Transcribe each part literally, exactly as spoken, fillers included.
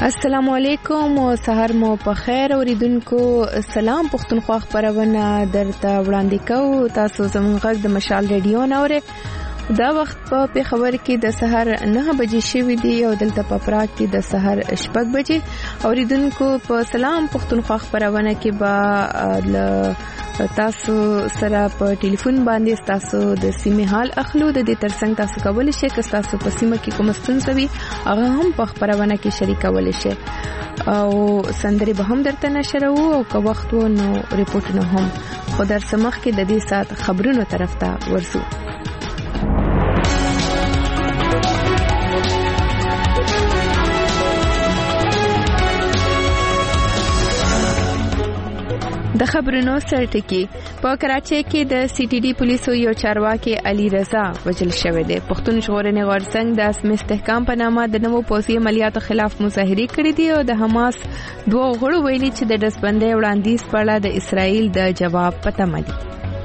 السلام علیکم او سحر مو په خیر اوریدونکو. سلام پښتونخوا خبرونه درته وړاندې کوو. تاسو زموږ غږ د مشال ریډیو نورې دا وخت په پیښور کې د سحر نه بجې شوې دي او دلته په پراګ کې د سحر شپږ بجې. اوریدونکو په سلام پښتونخوا خبرونه کې با تاسو سره په ټلیفون باندې تاسو د سیمې حال اخلو. د دې ترڅنګ تاسو کولی شئ که تاسو په سیمه کې کوم ستونزه وي هغه هم په خبرونه کې شریکولی شئ او سندري به هم درته نشرو او که وخت و نو ریپورټونه هم. خو در سمخ کې د دې سات خبرونو طرف ته ورسو. د خبرونو سرټکی په کراچۍ کې د سی ټي ډي پولیسو یو چارواکي علي رضا وجل شوی دی. پښتون ژغورنې غورځنګ د اسم استحکام په نامه د نوو پوځي عملیاتو خلاف مظاهرې کړې دي او د حماس دوه غړو ویلي چې د ډسبندۍ وړاندیز په اړه د اسرائیل د جواب په تمه دي.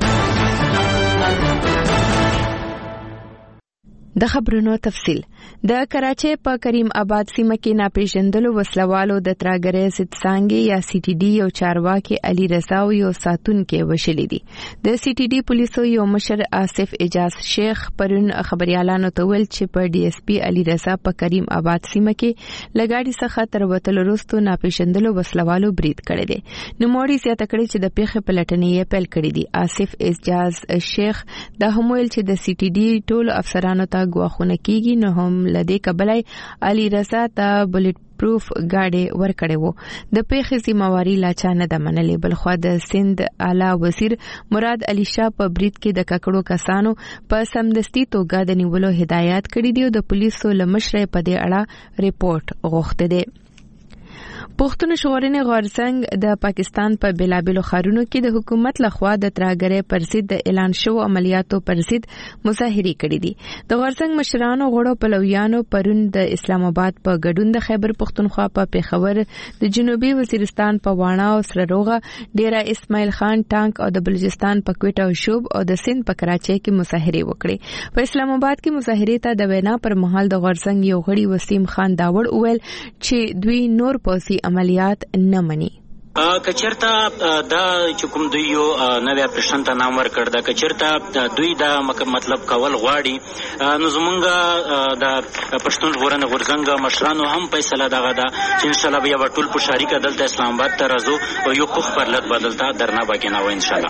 د خبرونو تفصیل. د کراچۍ په کریم آباد سیمه کې ناپېژندلو وسلوالو د ترهګرۍ ضد څانګې یا سی ټي ډي یو چارواکي علي رضا او یو ساتونکي وشلي دي. د سی ټي ډي پولیسو یو مشر آصف اجاز شیخ پرون خبريالانو ته ویل چې په ډي اس پي علي رضا په کریم آباد سیمه کې لګاډي څخه تر وتلو وروسته ناپېژندلو وسلوالو برید کړی دی. نوموړي زیاته کړې چې د پیښې پلټنې یې پیل کړې دي. آصف اجاز شیخ دا هم ویل چې د سی ټي ډي ټول افسرانو ته غواخونه کیږي نو هم لدې قبلای علي رضا ته بلټ پروف گاډي ورکړې وو. د پیښې ذمہواری لا چا نه د منلې. بلخوا د سند اعلی وزیر مراد علي شاه په برید کې د ککړو کسانو په سمدستي توګه د نیولو هدایت کړی دی او د پولیسو لمشره په دې اړه ریپورت غوښته دی. پښتون ژغورنې غورځنګ د پاکستان په بلابلو ښارونو کې د حکومت لخوا د ترهګرۍ پر ضد د اعلان شوو عملیاتو پر ضد مظاهرې کړې دي. د غورځنګ مشرانو غړو پلویانو پرون د اسلام آباد په ګډون د خیبر پښتونخوا په پیښور، د جنوبي وزیرستان په واڼه او سره روغه، ډیره اسماعیل خان ټانک او د بلوچستان په کوټه او شوب او د سند په کراچۍ کې مظاهرې وکړې. په اسلام آباد کې مظاهرې ته د وینا پر مهال د غورځنګ یو غړي وسیم خان داوړ وویل چې دوی نور پوځي عملیات نه مني. کچرتا دا چې کوم دوی یو نوې اپریشن ته نام ورکړ دا کچرتا دوی دا مطلب کول غواړي نو زمونږ د پښتون ژغورنې غورځنګ مشرانو هم فیصله دغه ده چې ان شاء الله بیا ټول په شریکه دلته اسلام آباد ته راځو او یو خوخ پر لټ بدلتا درنه بګینه و ان شاء الله.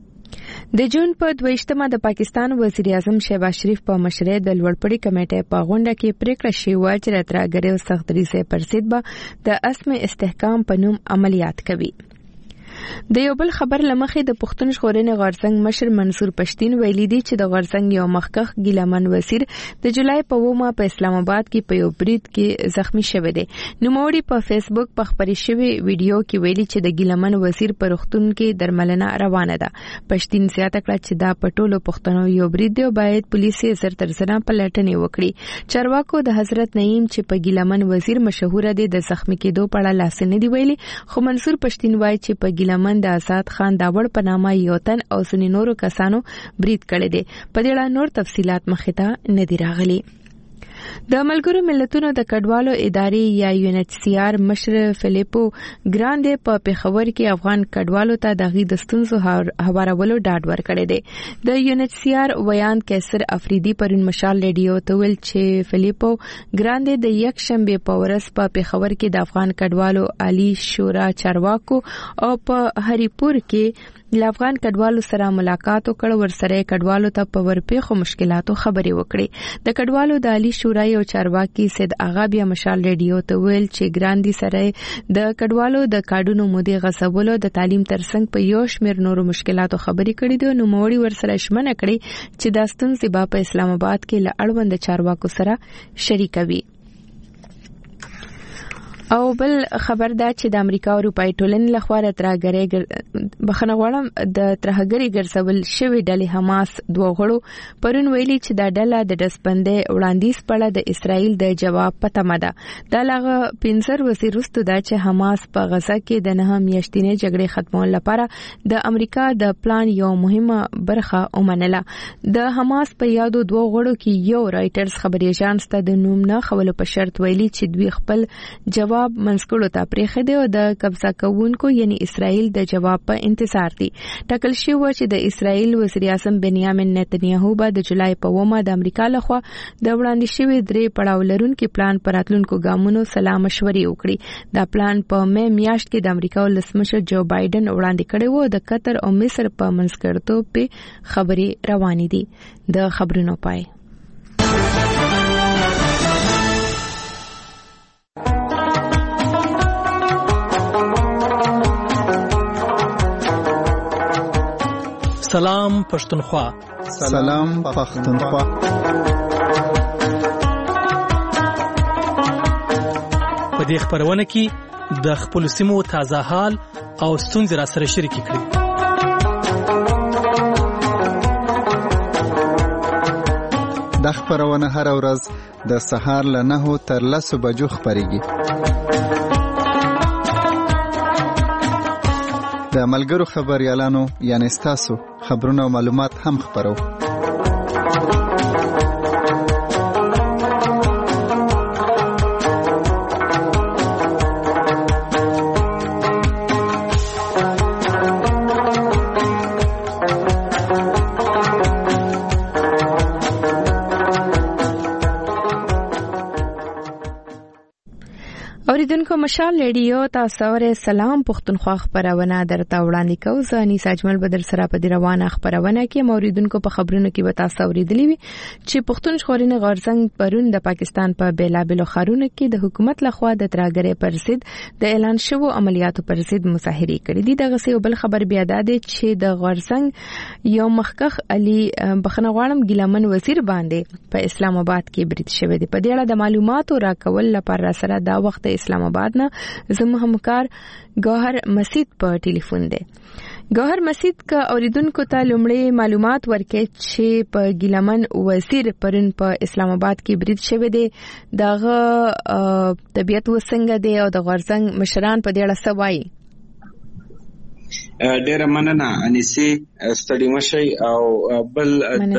د جون په دویشتمه د پاکستان وزیر اعظم شهباز شریف په مشرۍ د لوړپوړي کمیټې په غونډه کې پریکړه شوې چې د ترهګرۍ او سختدریځۍ پر ضد به د اسم استحکام په نوم عملیات کوي. د یو بل خبر لمخې د پښتون ژغورنې غورځنګ مشر منصور پښتين ویلي دی چې د غورځنګ یو مخکخ ګیلمن وزیر د جولای په ومه په اسلام آباد کې په یو برید کې زخمی شوی دی. نوموړي په فیسبوک په خبرې شوی ویډیو کې ویلي چې د ګیلمن وزیر پر روغتون کې درملنه روانه ده. پښتين زیاته کړه چې دا په ټولو پښتنو یو برید دی او باید پولیس یې زر تر زره پلټنې وکړي. چارواکو د حضرت نعیم چې په ګیلمن وزیر مشهور دی د زخمی کېدو په اړه لاس نه دی ویلي، خو منصور پښتين وایي چې په ګیلمن د آزاد خان داوړ په نامه یو تن او ځینې نورو کسانو برید کړی دی. په دې اړه نور تفصيلات مخې ته نه دي راغلي. د ملګرو ملتونو د کډوالو ادارې یا یو ان ایچ سی آر مشر فلیپو ګراندې په پیښور کې افغان کډوالو ته د غي د ستونزو هوارولو ډاډ ورکړی دی. د یو ان ایچ سی آر ویان کیسر افریدي پرون مشال ریډیو ته ویل چې فلیپو ګراندې د یک شنبه په ورځ په پیښور کې د افغان کډوالو عالی شورا چارواکو او په هریپور کې د افغان کډوالو سره ملاقات وکړ. ورسره کډوالو ته په ورپېښو مشکلاتو خبرې وکړې. د کډوالو د عالی شورا یو چارواکي سید اغا بیا مشال ریډیو ته ویل چې ګراندي سره د کډوالو د کارډونو مودې غصبولو د تعلیم ترڅنګ په یو شمېر نورو مشکلاتو خبرې کړې دي. نو نوموړي ورسره ژمنه کړې چې دا ستونزې به په اسلام آباد کې له اړوند چارواکو سره شریکوي. او بل خبر دا چې د امریکا او اروپای ټولنې لخوا د ترهګرۍ بخنه غواړم د ترهګرۍ ګرځول شوی ډلې حماس دوه غړو پرون ویلي چې دا ډله د ډسبندۍ وړاندیز په اړه د اسرائیل د جواب په تمه ده. دا لغه پنځر وزیر وروسته دا چې حماس په غزه کې د نه میاشتنې جګړې ختمولو لپاره د امریکا د پلان یو مهمه برخه ومنله. د حماس په یادو دوه غړو کې یو رائټرز خبري اژانس ته د نوم نه خولو په شرط ویلي چې دوی خپل جواب جواب منځګړو ته پرېښی دی او د قبضه کوونکو یعنی اسرائیل د جواب په انتظار دي. ټاکل شوی و چې د اسرائیل وزیر اعظم بنیامین نتنیاهو به د جولای په اوومه د امریکا لخوا د وړاندې شوي درې پړاو لرونکي پلان پر راتلونکو ګامونو سلا مشورې وکړي. دا پلان په مې میاشت کې د امریکا ولسمشر جو بایدن وړاندې کړی و. د قطر او مصر په منځګړیتوب په خبرې روانې دي. د خبرونو پای. سلام پښتونخوا. سلام پښتونخوا. په دې خبرونه کې د خپل سیمو تازه حال او ستونزې را سره شریک کړئ. د خبرونه هر ورځ د سهار له نهو تر لسو بجو خبريږي. د ملګرو خبريالانو یعنی ستاسو خبرونه او معلومات هم خبرو. اوریدونکو مشال ریډیو تاسو سره سلام پښتونخوا خبرونه درته وړاندې کوم. زه انیسا اجمل بدر سره په دې روانه خبرونه کې اوریدونکو په خبرونو کې به تاسو اوریدلی وي چې پښتون ژغورنې غورځنګ پرون د پاکستان په بیلابلو ښارونو کې د حکومت لخوا د ترهګرۍ پر ضد د اعلان شوو عملیاتو پر ضد مظاهرې کړې دي. دغه څه بل خبر بیا ده چې د غورځنګ یو مخکخ علي بخنه غواړم ګیلمن وزیر باندې په اسلام آباد کې برید شوی دی. په دې اړه د معلوماتو راکول لپاره سره دا وخت اسلام آباد نه زموږ همکار ګوهر مسید په ټلیفون دی. ګوهر مسید کا اوریدونکو ته لومړی معلومات ورکړي چې په ګیلمن وزیر پرون په اسلام آباد کې برید شوی دی. دغه طبيعت وسنګ دی او د غورځنګ مشران په دې اړه څه وایي؟ ډېر مننه انیسي ستړي مشي او بل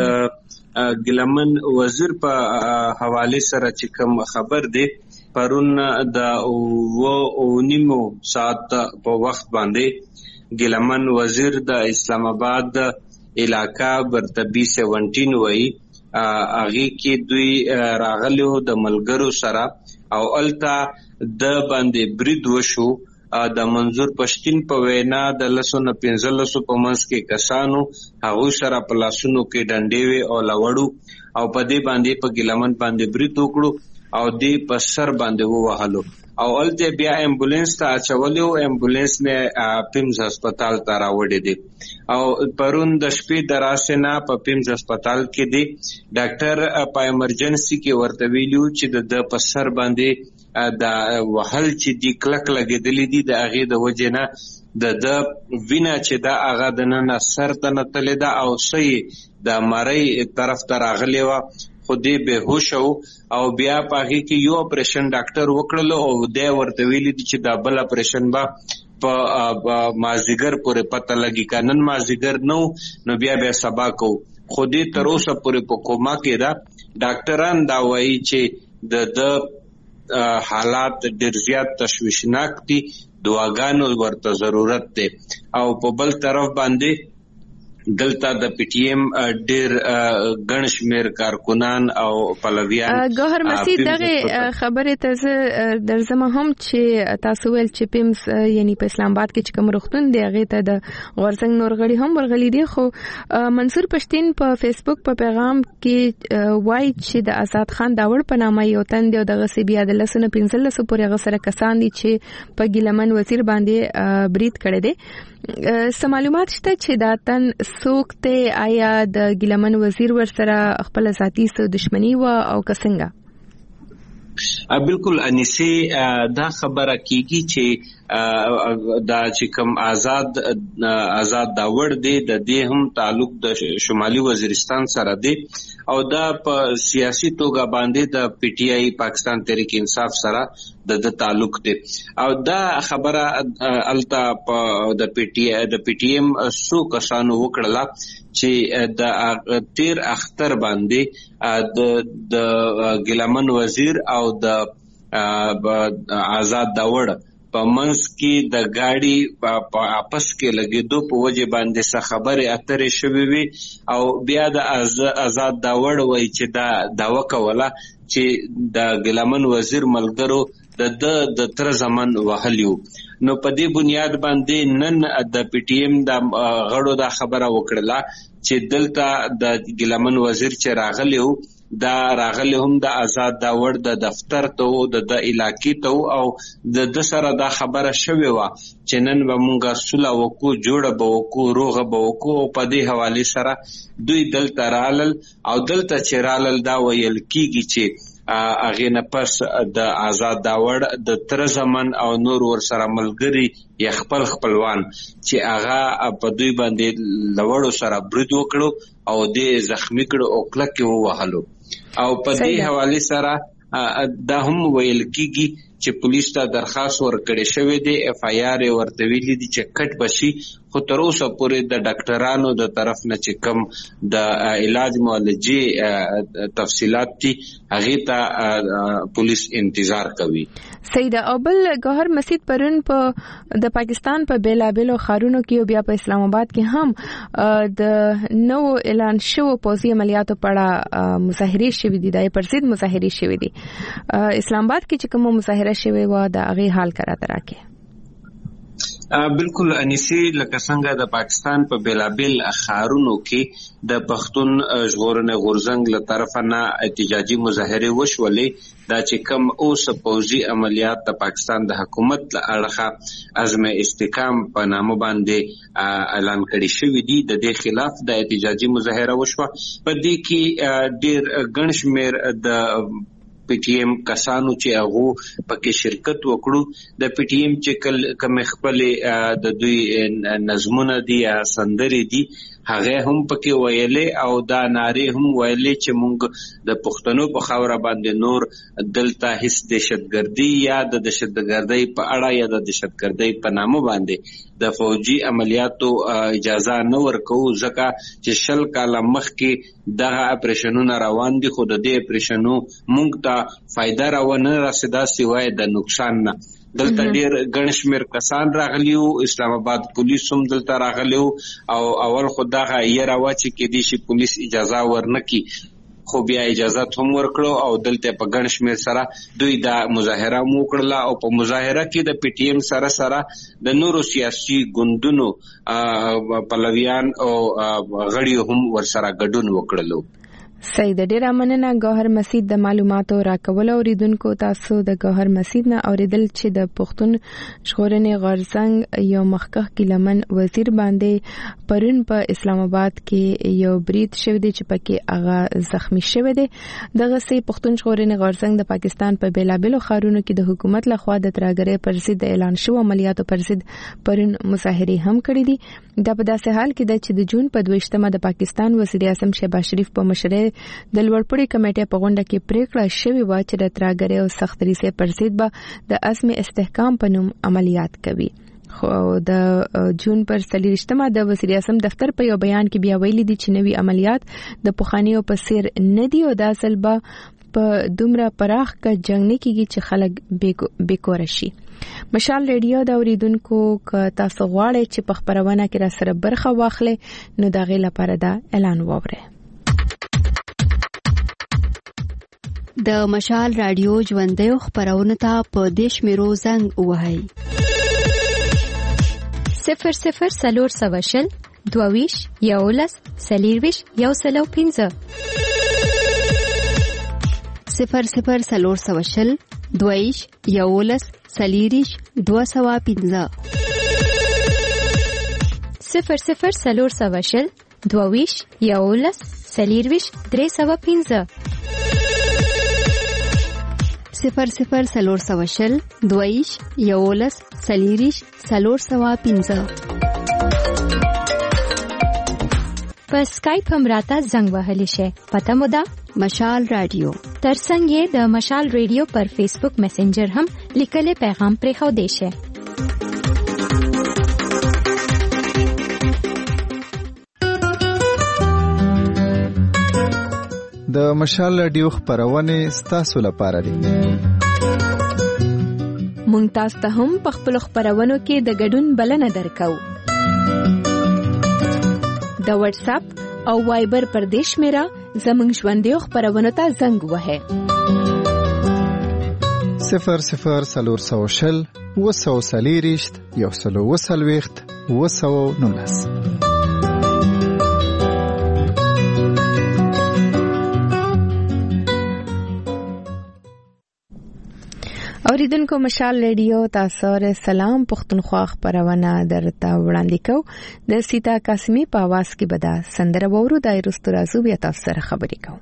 د ګیلمن وزیر په حواله سره چې کوم خبر دی پرون د و او نیمو ساعت په وخت باندې ګیلمن وزیر د اسلام آباد علاقہ برتبی سیونټین وای اغه کې دوی راغلو د ملګرو سره او التا د باندې برید وشو. د منظور پښتين په وینا د لسونه پنځلسو په منځ کې کسانو هغه سره په لاسونو کې ډنډې او لوړو او په دې باندې په ګیلمن باندې برید وکړو او دې په سر باندې ووهلو او الته بیا امبولانس ته اچولیو. امبولانس مې پیمز هسپتال ته راوړې دي او پرون د شپې دراسنه په پیمز هسپتال کې دي. ډاکټر په ایمرجنسي کې ورته ویلو چې د په سر باندې د وهل چې دی کلک لګېدلې دي د هغه د وجنه د د وینا چې دا هغه د نن سر ته نتلې ده او سې د مړی طرف ته راغلی و خو دې به هوش او بیا پاږي کې یو اپریشن ډاکټر وکړلو او د ورته ویلي چې دا بل اپریشن با په مازیګر پورې پته لګي کانن مازیګر نو نو بیا به سبا کو خو دې تر اوسه پورې په کوما کې دا ډاکټران دا وایي چې د د حالات ډېر زیات تشویشناک دي. دعاګانو ورته ضرورت دی او په بل طرف باندې دلته د پی ټی ایم ډیر غنشمیر کارکونان او پلویان ګوهر مسید دغه خبره ته درځم هم چې تاسو ول چې پیمس یعنی په اسلام آباد کې چې کوم رختون دی هغه ته د غورځنګ نور غړي هم ورغلي دي. خو منصور پښتين په فیسبوک په پیغام کې وایي چې د آزاد خان داوړ په نامه یو تن دی او دغه سی بیا د لسنه پنځلسو پورې غسر کسان دي چې په ګیلمن وزیر باندې برید کړی دی. سم معلومات شته چې دا تن څوک ته آیا د ګیلمن وزیر ورسره خپل ذاتی سره دښمنی و او کسنګه؟ بالکل انیسی دا خبره کیږي چې دا چې کوم آزاد آزاد داوړ دی د دې هم تعلق د شمالي وزیرستان سره دی او دا په سیاسي توګه باندې د پی ټی آی پاکستان تحریک انصاف سره د د تعلق دی او دا خبره التا په د پی ټی آی د پی ټی ایم سو کسانو وکړه چې د تیر اختر باندې د د ګیلمن وزیر او د آزاد داوړ په منځ کې د گاډي په آپس کې لګېدو په وجه باندې څه خبرې اترې شوې وي او بیا د آزاد داوړ وایي چې دا داوا کوله چې د ګیلمن وزیر ملګرو د د تر زمن وهلیو. نو په دې بنیاد باندې نن د پی ټی ایم د غړو دا خبره وکړه چې دلته د ګیلمن وزیر چې راغلیو دا راغلی هم د آزاد داوړ د دفتر ته د د علاقې ته او د د سره دا خبره شوې وه چې نن به مونږ سوله وکړو، جوړه به وکړو، روغه به وکړو. او په دې حوالې سره دوی دلته رالل او دلته چې رالل دا ویل کېږي چې هغې نه پس د آزاد داوړ د تر زمن او نور ورسره ملګري یا خپل خپلوان چې هغه په دوی باندې لوړو سره برید وکړو او دې زخمی کړو او کلکې ووهلو. او په دې حوالې سره دا هم ویل کېږي چې پولیس ته درخواست ورکړی شوی دی، اف آی آر یې ورته ویلي دي چې کټ بشي، خو تر اوسه پورې د ډاکټرانو د طرف نه چې کوم د علاج معالجې تفصیلات دي هغې ته پولیس انتظار کوي. صحیح ده. او بل ګوهر مسید پرون په د پاکستان په بیلابیلو ښارونو کې او بیا په اسلام آباد کې هم د نو اعلان شوو پوځي عملیاتو په اړه مظاهرې شوې دي، د پرسید مظاهرې شوې دي. اسلام آباد کې چې کومه مظاهره شوې وه د هغې حال کراته راکړي. بالکل انیسی، لکه څنګه د پاکستان په بیلابیل ښارونو کې د پښتون ژغورنې غورځنګ له طرفه نه احتجاجي مظاهرې وشولې. دا چې کوم اوس پوځي عملیات د پاکستان د حکومت له اړخه عزم استحکام په نامه باندې اعلان کړي شوي دي، د دې خلاف د احتجاجي مظاهره وشوه. په دې کې ډېر ګڼ شمېر د پی ټی ایم کسانو چې هغه پکې شرکت وکړو. د پی ټی ایم چې کوم خپل د دوی نظمونه دي یا سندرې دي هغه هم پکې ویلې او دا نارې هم ویلې چې موږ د پښتنو په خاوره باندې نور دلته هیڅ دهشتګردي یا د دهشتګردۍ په اړه یا د دهشتګردۍ په نامه باندې د فوجي عملیاتو اجازه نه ورکوو، ځکه چې شل کاله مخکې دغه اپریشنونه روان دي، خو د دې اپریشنو موږ ته فایده راونه رسېده سوای د نقصان نه. دلته ډیر ګڼ شمېر کسان راغلیو، اسلام آباد پولیس هم دلته راغلیو او اول خو دغه یره وه چې کېدای شي پولیس اجازه ورنکړي، خو بیا اجازت هم ورکړو او دلته په ګڼ شمېر سره دوی دا مظاهره هم وکړله. او په مظاهره کې د پی ټی ایم سره سره د نورو سیاسي ګوندونو پلویان او غړي هم ورسره ګډون وکړلو. صحیح ده. ډیره مننه ګوهر مسید د معلوماتو راکول. اوریدونکو تاسو د ګوهر مسید نه اوریدل چې د پښتون ژغورنې غورځنګ یو مخکښ ګیلمن وزیر باندې پرون په اسلام آباد کې یو برید شوی دی چې پکې هغه زخمی شوی دی. دغه سي پښتون ژغورنې غورځنګ د پاکستان په بیلابیلو ښارونو کې د حکومت لخوا د ترهګرۍ پر ضد اعلان شوو عملیاتو پر ضد پرون مظاهرې هم کړې دي. دا په داسې حال کې ده چې د جون په دویشتمه د پاکستان وزیر اعظم شهباز شریف په مشرۍ د لوړپوړي کمیټې په غونډه کې پریکړه شوې وه چې د ترهګرۍ او سخت دریځۍ پر ضد به د عزم استحکام په نوم عملیات کوي. خو د جون پر څلېرویشتمه د وزیر اعظم دفتر په یو بیان کې بیا ویلي دي چې نوي عملیات د پخوانیو په څیر نه دي او دا ځل به په دومره پراخ که جنګ نه کېږي چې خلک بېکوره شي. مشال ریډیو د اوریدونکو که تاسو غواړئ چې په خپرونه کې را سره برخه واخلئ نو د هغې لپاره دا اعلان واورئ. د مشال رادیو ژوندیو خپرونه ته په دې شمیرو زنګ ووهئ: صفر صفر څلور سوه شل دوه ویشت یولس څلېرویشت یو سل او پنځه صفر صفر څلور سوه شل دوه ویشت یولس څلېرویشت دوه سوه پنځه صفر صفر څلور سوه شل دوه ویشت یولس څلېرویشت درې سوه پنځه صفر صفر څلور سوه شل دوه ویشت یولس څلېرویشت څلور سوه پنځه. په سکایپ هم راته زنګ وهلی شئ. پته مو ده مشال رادیو. ترڅنګ یې د مشال ریډیو پر فیسبوک میسنجر هم لیکلی پیغام پرېښودی شئ. د مشال رادیو خپرونې ستاسو لپاره دي. مونږ تاسو ته هم په خپل خبرونو کې د ګډون بلنه درکو. د واتس اپ او وایبر پردیش میرا زمونږ ژوندې خبرونو ته زنګ وهه صفر صفر سلور سو شل وسو سلیریشت یو سلو وسلویخت وسو نولس. اوریدونکو مشال ریډیو تاسو سره سلام پښتونخوا خبرونه درته وړاندې کو. د سیتا قاسمی په आवाज کې بدا سندره وورو دایرست رازو بیا تاسو سره خبرې کوم.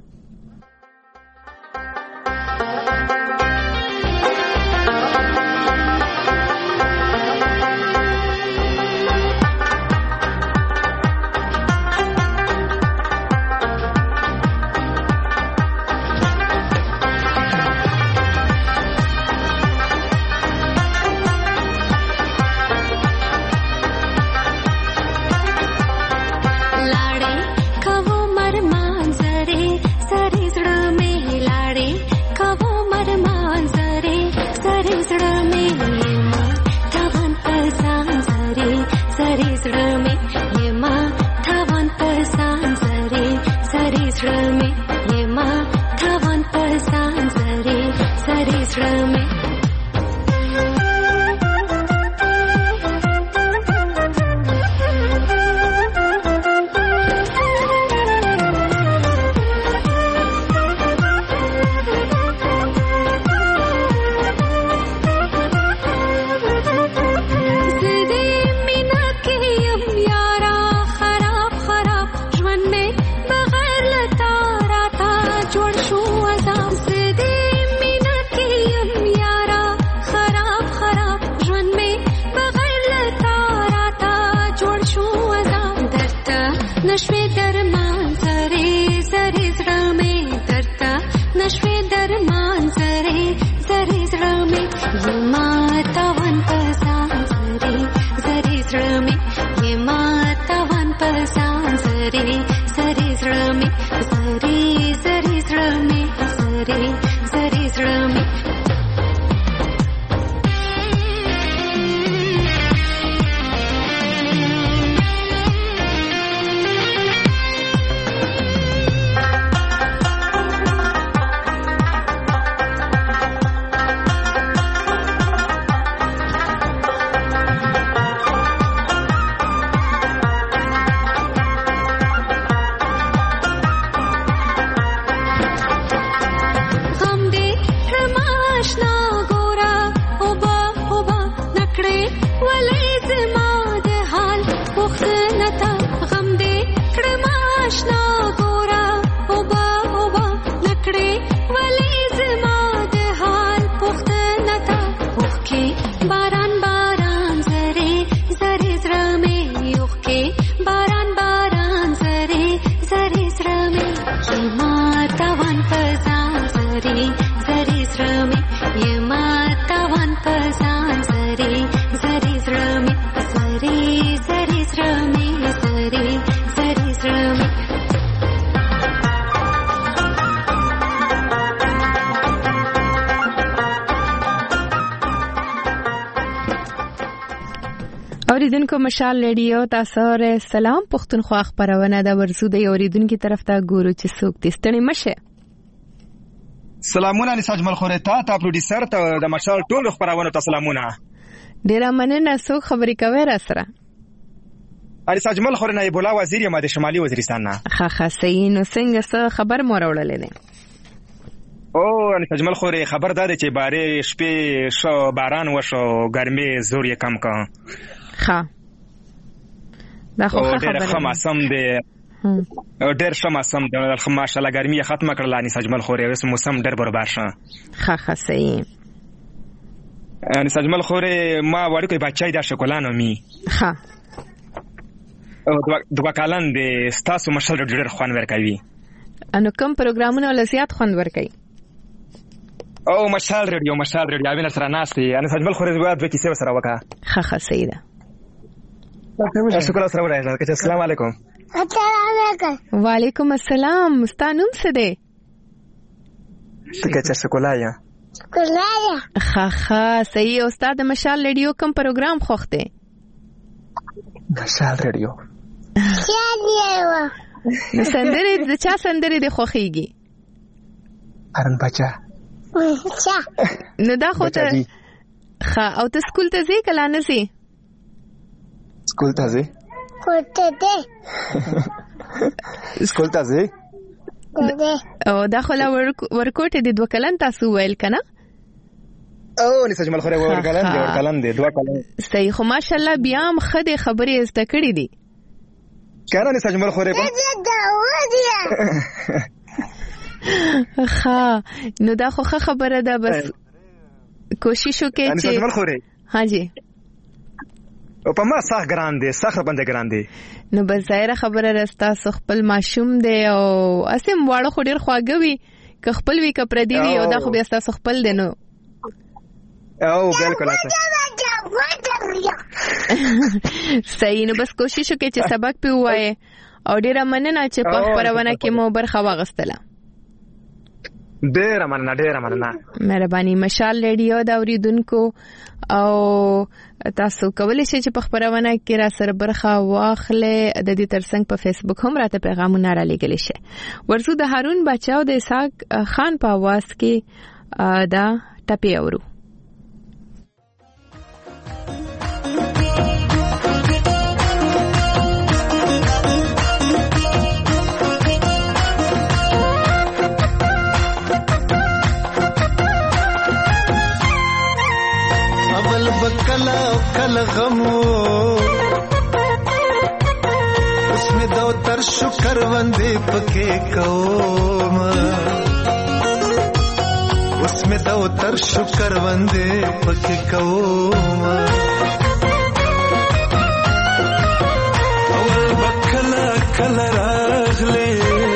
اوریدونکو مشال ریډیو تاسو سره سلام پښتونخوا خبرونه د ورزو د اوریدونکو طرف ته ګورو چې څوک تستنی مشه. سلامونه نساج ملخوره تا ته پروډوسر ته د مشال ټول خبرونه ته سلامونه. ډیر مننه څوک خبرې کوي را سره. علي ساج ملخوره نه بولا وزیر یم د شمالي وزیرستان نه. ښه ښه صحیح. نو څنګه څه خبر مو راوړلې ده؟ او علي ساج ملخوره خبر ده چې بارې شپې شو باران وشو ګرمي زور یې کم کا. ښه دا خو ښه خبره ده. ډېر موسم دی ډېر ښه موسم دی ماشاءالله ګرمي ختمه کړل اني سجمل خوري اوس موسم ډېر برابر شه. ښه ښه صحیح. اني سجمل خوري ما وړو کې بچای دا شکولانو می. ښه او دوه کالن د ستاسو مشل ډېر خوان ورکوي. انو کوم پروګرامونه ول زیات خوان ورکوي؟ او مشال ریډیو مشال ریډیو اوبین سره ناشتي اني سجمل خوري زواد به کیسه سره وکا. ښه ښه صحیح ده. شکر سره وایي. السلام علیکم. السلام علیکم. وعلیکم السلام. ستانوم څه دی؟ ته چې شکولا یا ګلاره ها ها صحیح. استاد مشال ریډیو کوم پروګرام خوښ دی؟ مشال ریډیو شال یو نو سندرې د چا سندرې د خوښیږي؟ ارن بچا چا نو دا خو ته ها. او ته سکول ته ځې کله نه ځې؟ سکول ته ځې کوټه دې سکول ته ځې او دا خو لا ورکوټه د دوه کلن تاسو ویل کنه؟ او نس جمال خوره ور کلن دی ور کلن دی دوه کلن صحیح. خو ماشاءالله بیا هم خدای خبرې زده کړې دي کنه نس جمال خوره په ها. نو دا خو خبره ده بس کوشش وکړئ چې جمال خوره ها جی او په ما صح ګران دي صخره باندې ګران دي. نو بس ظاهر خبره راستا خپل ماشوم دی او اسیم واړه خو ډیر خواږه وي که خپل وی که پردي وي او دا خو بیا تاسو خپل دی نو او بالکل صحیح. نو بس کوشش وکړئ چې سبق پی وایي او ډیره مننه چې په خبرونه کې مو برخه واغستله. ډیره مننه ډیره مننه مهرباني. مشال ریډیو دا اوریدونکو او تاسو کولی شئ چې په خبرونه کې را سره برخه واخلئ. د دې ترڅنګ په فیسبوک هم راته پیغامونه را لېږلی شئ. ورځو د هارون بچاو د اسحاق خان په आवाज کې دا ټپې اورو. کلا کلا غمو اسمه دو تر شکر وندې پکې کوم اسمه دو تر شکر وندې پکې کوم اول بکلا کلا راغله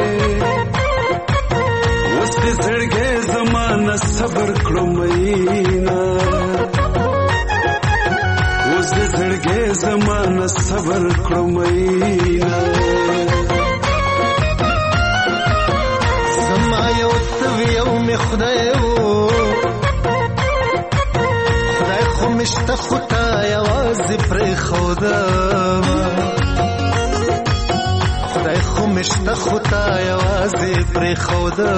وس دې زړګې زمانہ صبر کړو مینا زړګې زمانہ صبر کړو مینا زما یو څو یو می خدای وو خدای خو مشته خدای आवाज پر خدا خدای خو مشته خدای आवाज پر خدا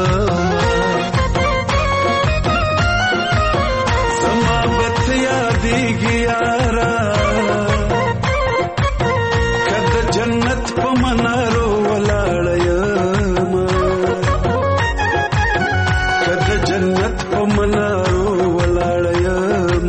زما بت یادېږي یارا جنت په منارو ولاړم کله جنت په منارو ولاړم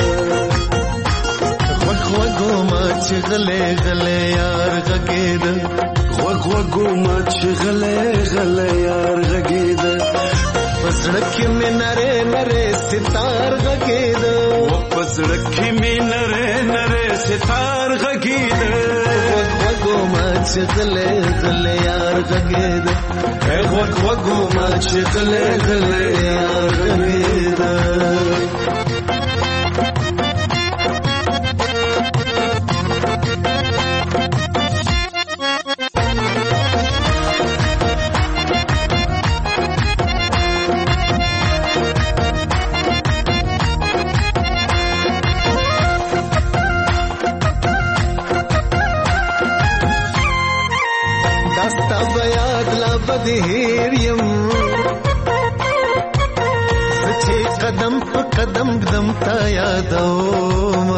وګ وګو ما چې غلې غلې یار غګید وګ وګو ما چې غلې غلې یار غګید پسړکې مې نره نره ستار غګید پسړکې مې نره نره ستار غګید ما چې غلې غلې یار غګید اے وګ وګو ما چې غلې غلې یار غګید هیریم سچې قدم په قدم قدم تا یادوم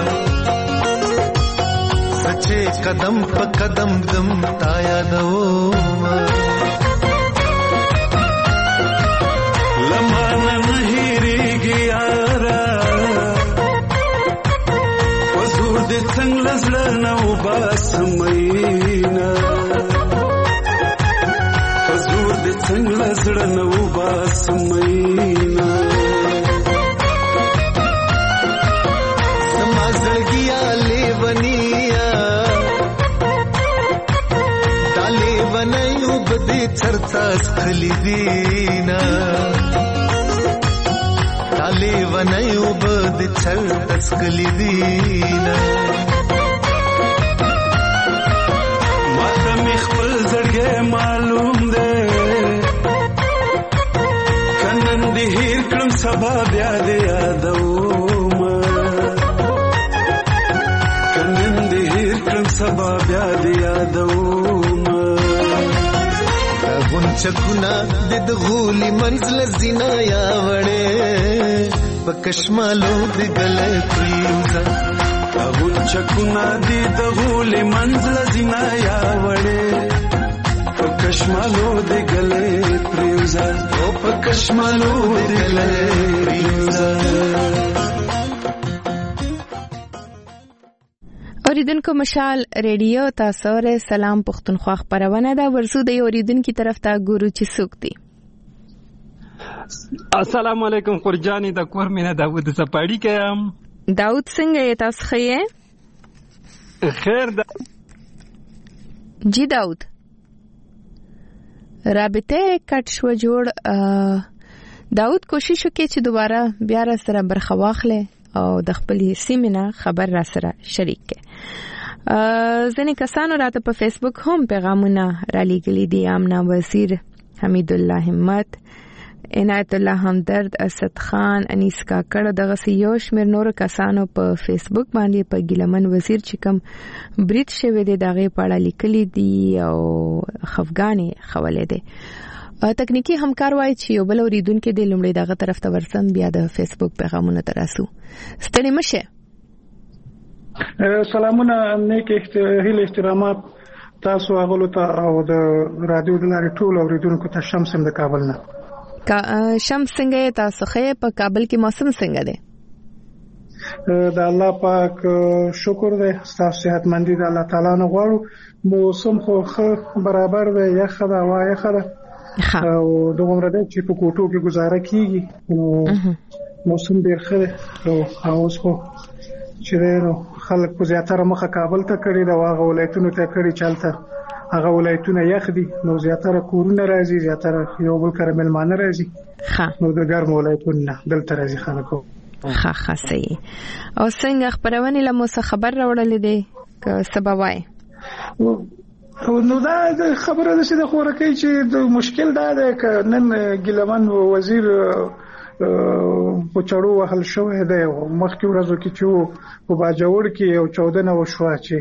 سچې قدم په قدم قدم تا یادوم لمانه نه هیریږي یارا وزور دې څنګه زړه نه وباسمینا څنګه زړه نو باسمینا سما زړګیا لیونیا دالې ونیو بده چرتا خلی دینا دالې ونیو بده چرتا خلی دینا ماته مخبل زړګې معلوم ده سبا بیا دې یادوم کنن دې هیر کړم سبا بیا دې یادوم غونچکونه د غولي منزل زینا یا وړې پکشمالو د ګلې پریوزا غونچکونه د غولي منزل زینا یا وړې پکشمالو د ګلې پریوزا او پکشمالو د ګلې پریوزا. اوریدونکو مشال ریډیو تاسو سره سلام پښتونخوا خبرونه ده. ورسو د اوریدونکو طرف ته ګورو چې څوک دي. السلام علیکم خورجانی د کور مینه داوود سپاړی کيم. داوود څنګه یې تاسو ښه خیر ده جی داوود رابطه کټ شو جوړ. داوود کوشش وکړي چې دوباره بیا را سره برخه واخلي او د خپل سیمینه خبر را سره شریک کړي. ځینې کسانو راته په فیسبوک هم پیغامونه را لېږلي دي. آمنه وزیر، حمید الله همت، عنایت الله همدرد، اسد خان، انیس کاکړ، دغه یو شمېر نور کسانو په فیسبوک باندې په ګیلمن وزیر چې کوم برید شوی دی دغه په اړه لیکلي دي او خفګانې خولې دي. تکنیکی همکار وایي چې یو بل اوریدونکو د لومړي دغه طرف ته ورسم بیا د فیسبوک پیغامونه تراسو. ستړي مشه. سلامونه، نیک هیله احترامات تاسو هغه ته او د رادیو د لارې ټول اوریدونکو ته. شمس د کابل نه. کا شمس څنګه تاسو خې په کابل کې موسم څنګه دی؟ د الله پاک شکر دی، تاسو صحت مندي د الله تعالی نه غواړو. موسم خو برابر دی، یخ دا وای یخ دا او دغه مرده چې په کوټو کې گزاره کیږي. موسم ډیر ښه دی او اوس خو چې نو خلک په زیاتره مخه کابل ته کړي دا واغه ولایتونو ته کړي چلته هغه ولایتونه یخ دي نو زیاتره کورونه راځي، زیاتره یو بل کار ملمانه راځي. ها نو د ګرم ولایتونه دلته راځي خلکو. ها ها صحیح. او څنګه خبرونه لمو څه خبر راوړل دي که سبب وای نو دا خبره ده چې د خورکې چې د مشکل دا ده ک نن ګیلمن وزیر په چړو وهل شوې ده. مخکې ورځو کې چې په باجوړ کې یو چودنه وشو چې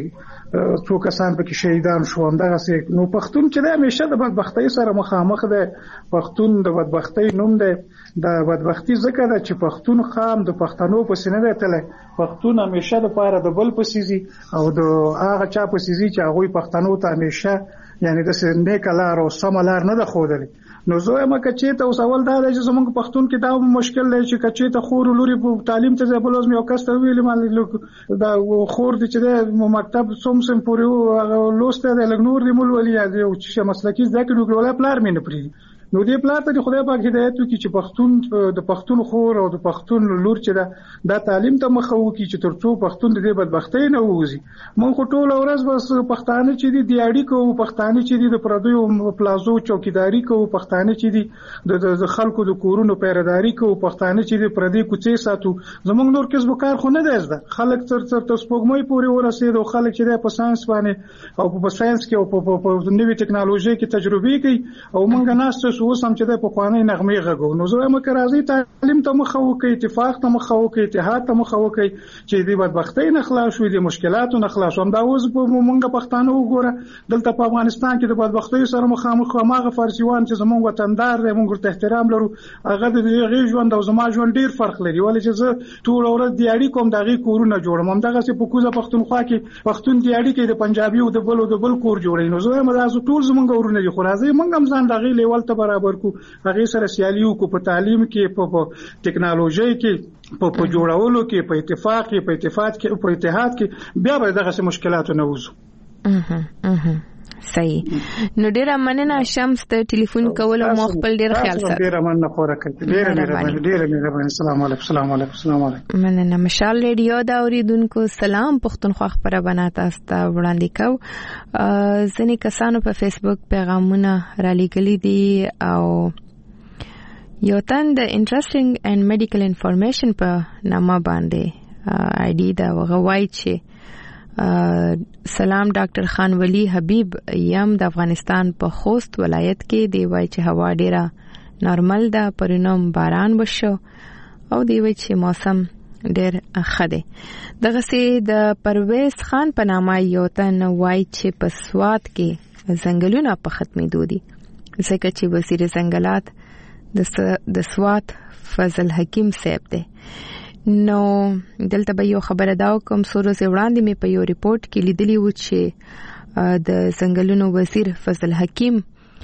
څو کسان پکې شهیدان شو. همدغه سي نو پښتون چې د همیشه د بدبختۍ سره مخامخ ده. پښتون د بدبختۍ نوم ده. د بدبختی ځکه ده چې پښتون خام د پښتنو په سینه ده تله. پښتون همیشه د پاره د بل په سيزي او د هغه چا په سيزي چې هغه پښتنو ته همیشه یعنی د نیک لار او سم لار نه ده خودلې. نو زه ما کچې ته سوال دا دی چې زمونږ پښتون کې دا مشکل دی چې کچې ته خور لوري په تعلیم ته ځبل لازم یو کس ته ویل مال دا خور دي چې د مکتب سوم سم پورې لوسته د لګنور دی مول ولې دی او چې مسلکی ځکه نو ولا پلار مې نه پری. نو دې پلار ته خدای پاک هدایت وکړي چې پښتون د پښتون خور او د پښتون لور چې دا د تعلیم ته مخه وکړي چې ترڅو پښتون د دې بدبختۍ نه ووځي. مونږ ټول ورځ بس پښتانه چې دي د اړیکو او پښتانه چې دي د پردیو پلازو چوکیداری کوو، پښتانه چې دي د خلکو د کورونو پیرداری کوو، پښتانه چې د پردی کوڅې ساتو. زمونږ نور کسب کار خو نه دی زده. خلک تر تر سپوږمۍ پورې ورسېد او خلک چې په ساينس باندې او په ساينس کې او په نوې ټکنالوژي کې تجربې کوي او مونږ نه اوس هم چې د پخوانی نغمه غږو. نو زه هم راځي تعلیم ته مخه وکړي، اتفاق ته مخه وکړي، اتحاد ته مخه وکړي چې د بدبختۍ نه خلاص شو، د مشکلاتو نه خلاص شو. دا اوس په مونږه پښتانه وګوره دلته په افغانستان کې د بدبختۍ سره مخامخ هغه فارسیوان چې زموږ وطندار دي، مونږ ته احترام لرو، هغه د غي ژوند او زما ژوند ډیر فرق لري. ولې چې زه ټول ورځ د اړیکو کوم دغه کورونه جوړم. هم دغه په کوزه پښتونخوا کې پښتون د اړیکې د پنجابي او د بل او د بل کور جوړي. نو زه هم تاسو ټول زمونږ ورونه دي خو راځي مونږ هم ځان دغه لیول ته برابر کو، هغه سره سیالي کو په تعلیم کې، په ټکنالوژي کې، په په جوړولو کې، په اتفاق کې، په اتفاق کې، په اتحاد کې بیا به دغه مشکلاتو نه وځو. اها اها صحیح. نو ډیر مننه شمس ته ټلیفون کول او مخ خپل ډیر خیال ساتئ. ډیر مننه خوره کوي. ډیر مهرباني ډیر مهرباني. السلام علیکم. السلام علیکم. السلام علیکم. مننه. مشال ریډیو دا اوریدونکو سلام پښتونخوا خبرونه تاسو ته وړاندې کو. ځینې کسانو په فیسبوک پیغامونه را لېږلي دي او یو تن د انټرېسټینګ اینڈ میډیکل انفارمیشن په نامه باندې آی ډي دا وغوای چې سلام ډاکټر خان ولی حبیب یم د افغانستان په خوست ولایت کې دی. وای چې هوا ډیره نارمل ده، پرونم باران وشو او دی وی چې موسم ډېر ښه دی. دغسې د پرویز خان په نامه یو تن وایي چې په سوات کې ځنګلونه په ختمېدو دي، ځکه چې وزیر ځنګلات د سوات فضل حکیم صاحب دی. نو دلته به یو خبره دا کوم څو ورځې وړاندې مې په یو ریپورت کې لیدلی و چې د ځنګلونو وزیر فضل حکیم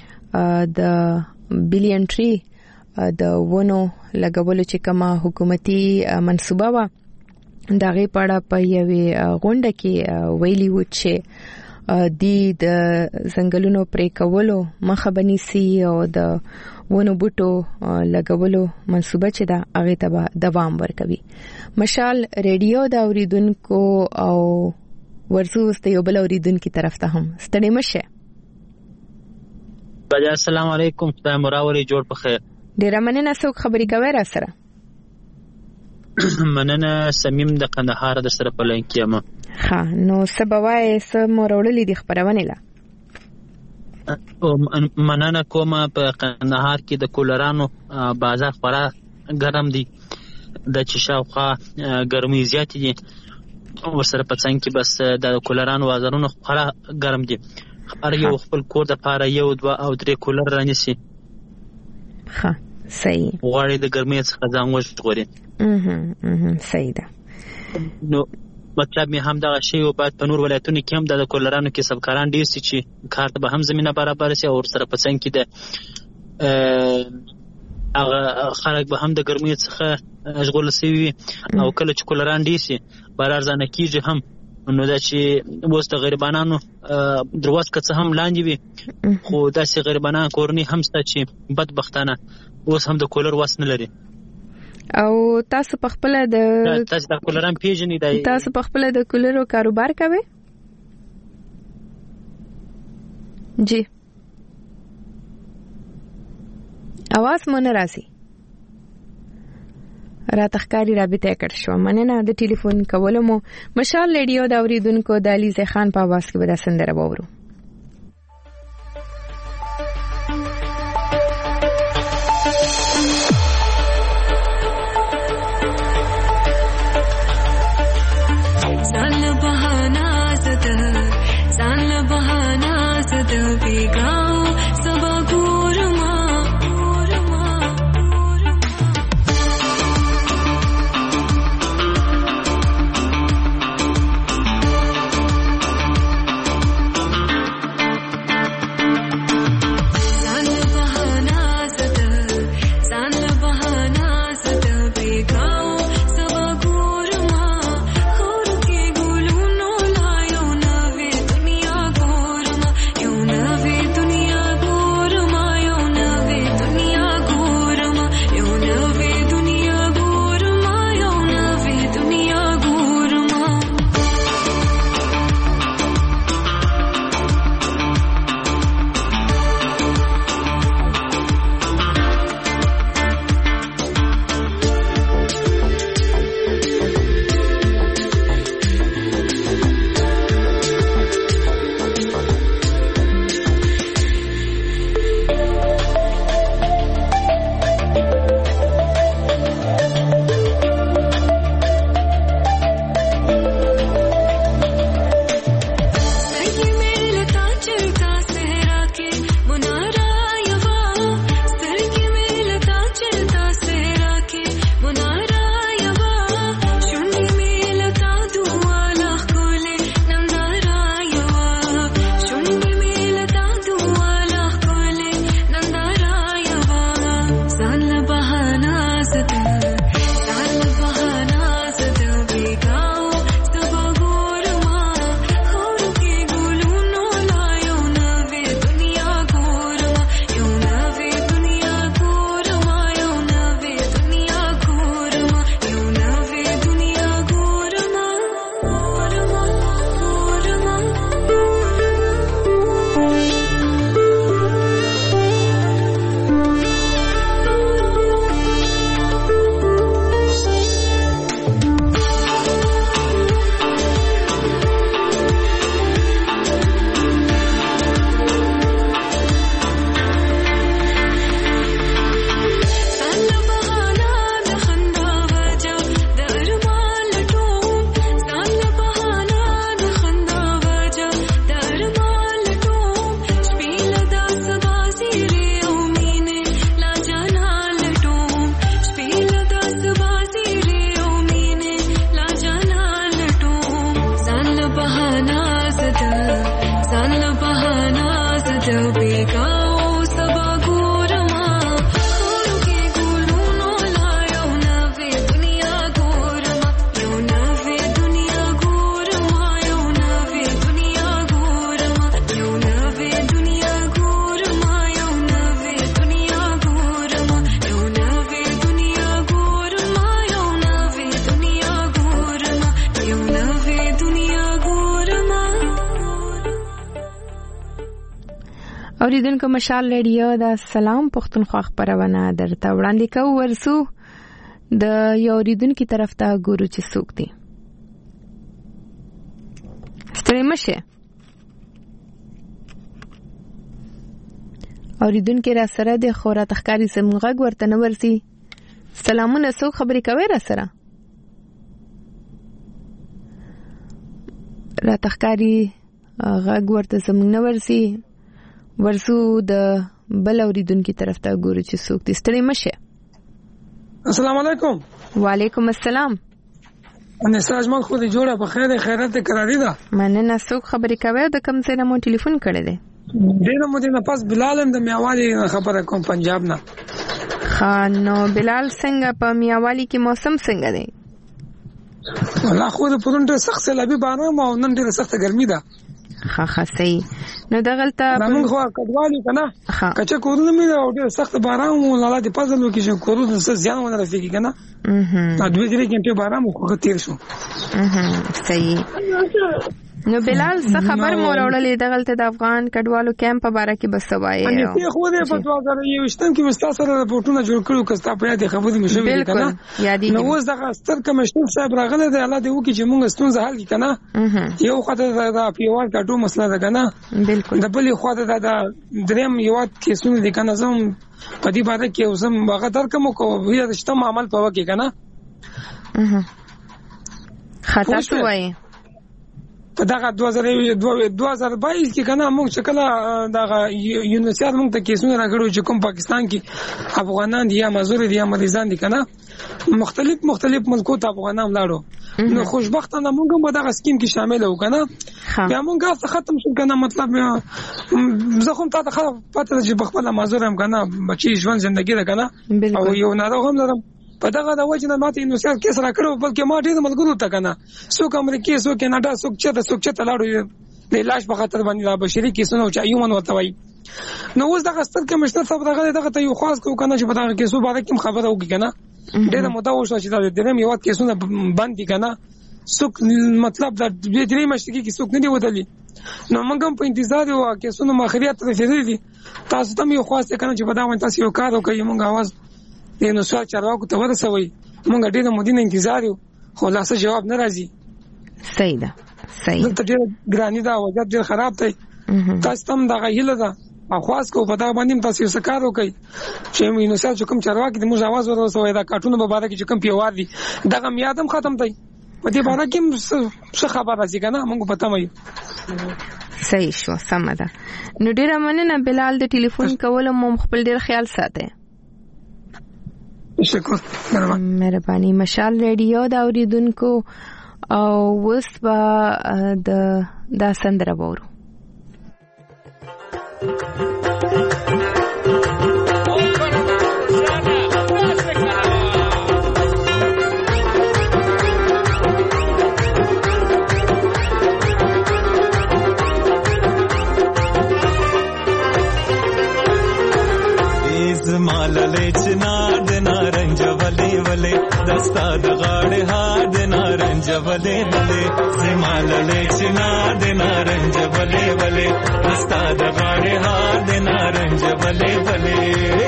د بلین ټری د ونو لګولو چې کومه حکومتي منصوبه وه د هغې په اړه په یوې غونډه کې ویلي و چې دی د ځنګلونو پرې کولو مخه به نیسي او د ونو بوټو لګولو منصوبه چې ده هغې ته به دوام ورکوي. مشال ریډیو د اوریدونکو او ورځو اوس د یو بل اوریدونکي طرف ته هم ستړي مشه. بجا السلام علیکم، خدای مو راولي جوړ په خیر. ډیره مننه. څوک خبرې کوي را سره؟ مننه، سمیم د قندهار در سره په لاین کې یم. ها نو څه به وایې، څه مو راوړلي دي خپرونې له؟ مننه کوم. په قندهار کې د کولرانو بازار خورا ګرم دی، د چې شاوخوا ګرمۍ زیاتې دي، ورسره په څنګ کې بس د کولرانو بازارونه خورا ګرم دي. هر یو خپل کور د پاره یو دوه او درې کولر رانیسي. ها صحیح. غواړي د ګرمۍ څخه ځان وژغوري. اها صحیح ده. نو مطلب می هم دغه شی او بعد په نور ولایتونو کې هم د کولرانو کې سبکاران ډیر سي چې کار ته به هم زمينه برابر شي او سره په څنګ کې د هغه خلک به هم د ګرمۍ څخه اشغال شي او کله چې کولران ډیر سي بارار ځنه کیږي هم. نو دا چې اوس د غریبانو دروازه که څه هم لاندې وي، خو داسې غریبانان کورنۍ هم شته چې بدبختانه اوس هم د کولر واس نه لري. او تاسو په خپل د تاسو د کولران پیژنې دی، تاسو په خپل د کولرو کاروبار کوئ؟ جی आवाज مونږ راځي را تخکاری رابطه کړ شو. مننه د ټلیفون کولو مو. مشال ریډیو د اوریدونکو د علیزه خان په आवाज کې به دا سندره وورو. اوریدونکو مشال ریډیو د سلام پښتونخوا خبرونه درته وړاندې کوو. ورسو د یو اوریدونکو طرف ته ګورو چې څوک دی. ستړي مشه اوریدونکو را سره د خورا تخکاری سمغه ورته نه ورسي. سلامونه، څوک خبرې کوي را سره؟ را تخکاری غږ ورته زموږ نه ورسي. ورسو د بل اوریدونکو طرف ته ګورو چې څوک دی. ستړي مشه. السلام علیکم. وعلیکم السلام. ان ساج مال خو دې جوړه په خیر خیرات کراري ده. مننه. څوک خبرې کوي؟ د کوم ځای نه مو ټلیفون کړی دی؟ دینه مو دینه پاس بلال هم د میاوالی خبره کوم پنجاب نه. خانو بلال څنګه په میاوالی کې موسم څنګه دی؟ والله خو د پرون ډېر سخت سیلابي باران او نن ډېر سخت ګرمي ده. ها ها صحیح. نو دغلته موږ خو کډوالو کنه کچه کورونه مې او ډېر سخت باران او لاله دې پزلو کې چې کورونه څه ځان ونه رسېږي کنه. ا دوه درې غنټه باران مو خو تیر شو. صحیح. نو بلال څه خبر مو راوړلې دغلته د افغان کډوالو کیمپ په اړه کې بس وایي؟ ان ته خو دې په دوه هزار یوویشتم کې مستا سره رپورټونه جوړ کړو کستا په دې خبرې مشوي کنه. نو اوس دغه ستر کمشنر صاحب راغله دی الله دې وکړي چې موږ ستونزه حل کړي کنه. یو خاطر دا پیوار کډو مسله ده کنه. بالکل. د بلې خاطر دا دریم یو کې سونه دي کنه زم په دې باندې کې اوسم هغه تر کوم کو وی د شتم عمل پوه کې کنه. خاطر څه وایي؟ په دغه دوه هزار بایس کې کنه موږ چې کله دغه یونیسیاد موږ ته کیسونه راغړو چې کوم پاکستان کې افغانان دي یا مزور دي یا مریضان دي کنه مختلف مختلف ملکو ته افغانان لاړو. نو خوشبختانه موږ په دغه سکیم کې شامل وو کنه. بیا موږ ختم شو کنه. مطلب زه کوم ته خپل پته چې بخپل مزور هم کنه بچي ژوند ژوندۍ ده کنه او یو ناروغ هم لرم. په دغه د وجه نه ماته یونیسیاد کیس را کړو بلکې ما ډېر ملګرو ته کنه څوک امریکای څوک کاناډا څوک چته څوک چته لاړو د علاج په خاطر باندې لا بشري کیسونه او چا یومن ورته وای. نو اوس دغه ستر کمشنر صاحب دغه دغه ته یو خاص کو کنه چې په دغه کیسو باندې کوم خبره وکړي کنه. ډېر مده وشو چې دا دریم یو وخت کیسونه باندې کنه څوک مطلب د دې درې مشتکی کې څوک نه دی ودلی. نو موږ هم په انتظار یو کیسونه مخریات رسیدلې دي. تاسو ته یو خاص کنه چې په دا باندې تاسو یو کار وکړئ. موږ आवाज نو سوال چارواکو ته ورسوي. موږ ډېر مودینه انتظار یو خو لاسه جواب نه راځي. صحیح ده. صحیح. دلته ډېر ګرانی دا وضعیت ډېر خراب دی. تاسو تم دغه هیله ده اخواس کو پتا باندې تاسو یو سکار وکړي چې موږ نو سره کوم چارواکي د موږ आवाज ورسوي دا کارټونه په باره کې چې کوم پیوار دي دغه میادم ختم دی. په دې باره کې څه خبر راځي کنه موږ پتا مې. صحیح شو. سم ده. نو ډېر مننه بلال د ټلیفون کولو مو خپل ډېر خیال ساته. شکر. مهرباني. مشال ریډیو دا اوریدونکو او وس با د دا سندره وورو. مالله چنار د نارنج ولې ولې دستا د غاړې هار د نارنج ولې ولې مالله چنار د نارنج ولې ولې دستا د غاړې هار د نارنج ولې ولې.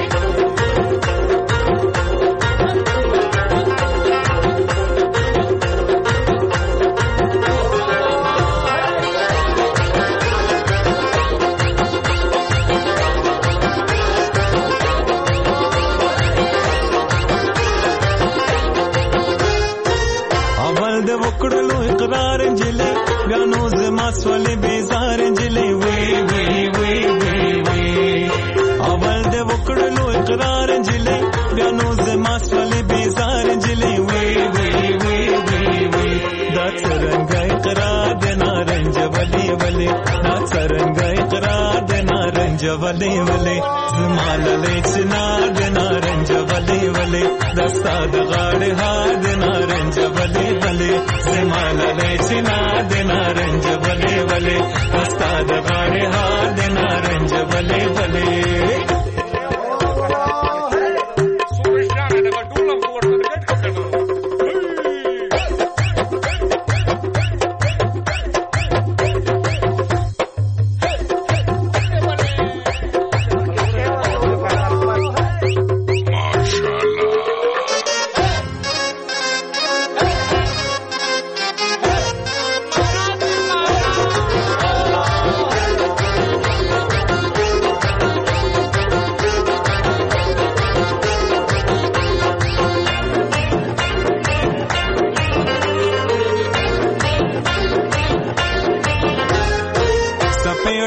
مسولې بیزار انجلې وی وی وی وی وی اول د وکړلو اقرار انجلې بیا نو زما مسولې بیزار انجلې وی وی وی وی وی دا څنګه اقرار د نارنج ولې ولې دا څنګه اقرار د نارنج ولې ولې زماللې چنا د نارنج ولې ولې دستا د غاړې هار د نارنج ولې ولې زماللې چنا د نارنج ولې ولې دستا د غاړې هار د نارنج ولې ولې.